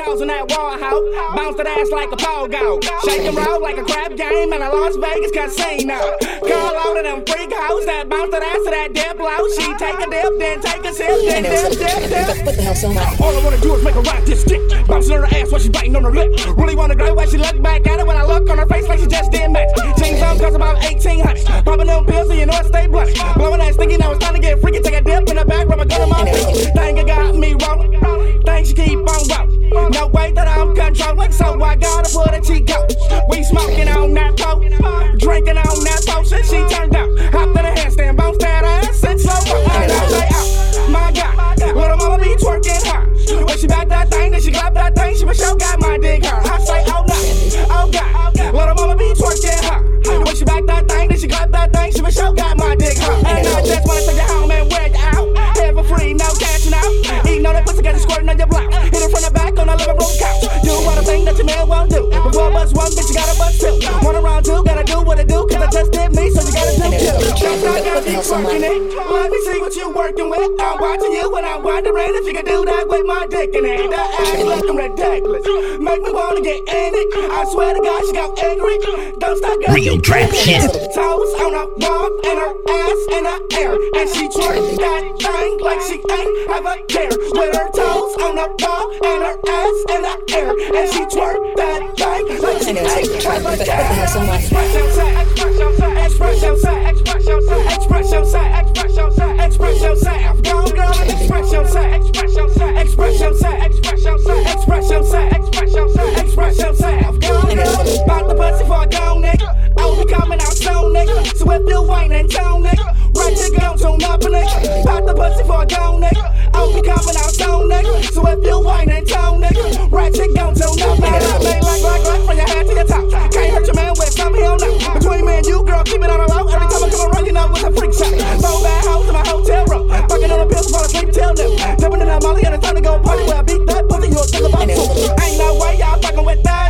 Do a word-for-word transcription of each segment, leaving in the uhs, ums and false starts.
balls on that wall, hoe. Bounce that ass like a pogo. Shake and roll like a crap game in a Las Vegas casino. Call all of them freak hoes that bounce that ass to that dip low. She take a dip, then take a sip, then dip, dip, dip. What the hell, so much? All I wanna do is make her ride this stick. Bouncing on her ass while she biting on her lip. Really wanna go while she look back at it when I look on her face like she just did match. Jeans on cost about eighteen hundred. Popping them pills so you know I stay blunt. Blowing that stinky, now it's time to get freaky. Take a dip in the back, rub a gun in my face. Think it got me rolling. Think she keep on rolling. No way that I'm controlling, so I gotta put a cheek out. We smoking on that pole, drinking on that potion. She turned out, hopped in a handstand, bounced that ass and slow mo. And I say, oh my God, little mama be twerking her. When she back that thing, then she clap that thing. She for sure got my dick hard. I say, oh no, oh God, little mama be twerking her. When she back that thing, then she clap that thing. She for sure got my dick hard. And I just wanna take you home and wear you out. Have for free, no cashing out. Eating on that pussy, got you squirting on your blouse. Hit it from the back on the living room couch. Do all the thing that your man won't do. Before bust one, bitch, you gotta bust two. One around two, gotta do what it do. Cause I just did me, so you gotta do two. That's not gonna be twerking it. Let me see what you working with. I'm watching you and I'm wondering if you can do that with my dick in it. That ass looking ridiculous. Make me wanna get in it. I swear to God, she got angry. Don't stop girl. Real trap shit. Toes on her wall and her ass in the air. And she twerk that thing like she ain't have a care. With her toes on her wall and her ass in the air. And she twerk that thing like she ain't have a care. Express yourself, express yourself, express yourself, express yourself, express yourself, express yourself. Go girl, express yourself, express yourself, express yourself, express yourself, express yourself, express yourself, express yourself. Go girl, bout the pussy for a go nigga. Oh, we coming out soon, nigga. So if you ain't in town, nigga, right here gon' tune up, nigga. Bout the pussy for a go nigga. Oh, we coming out soon, nigga. So if you ain't in town, nigga, right here gon' tune up, nigga. Like, like, like, like, from your head to your top. Can't hurt your man with some hell no. Between me and you, girl, keep it on the low. Every time I come around, you know it's a freak shot. Four bad hoes in my hotel room. Fucking on the pills, fall asleep till noon. Jumping in that molly, and it's time to go party. Where I beat that pussy, you'll think about too. Ain't no way y'all fucking with that.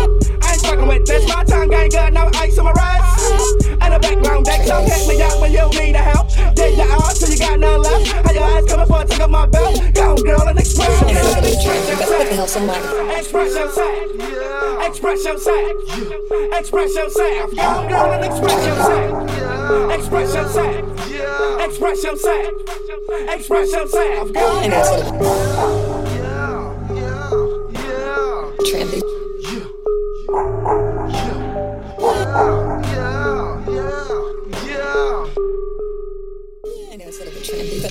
I ain't fucking with this. My tongue ain't good, no ice on my wrist. And a background deck, so catch me out when you need a help. Dig your arms till you got none left. How your ass coming for a take up my belt? Go girl and express yourself. What the hell, so much? Express yourself. Express yourself. Express yourself. Go girl and express yourself. Express yourself. Express yourself. Express yourself. Go girl. Trendy. Yeah.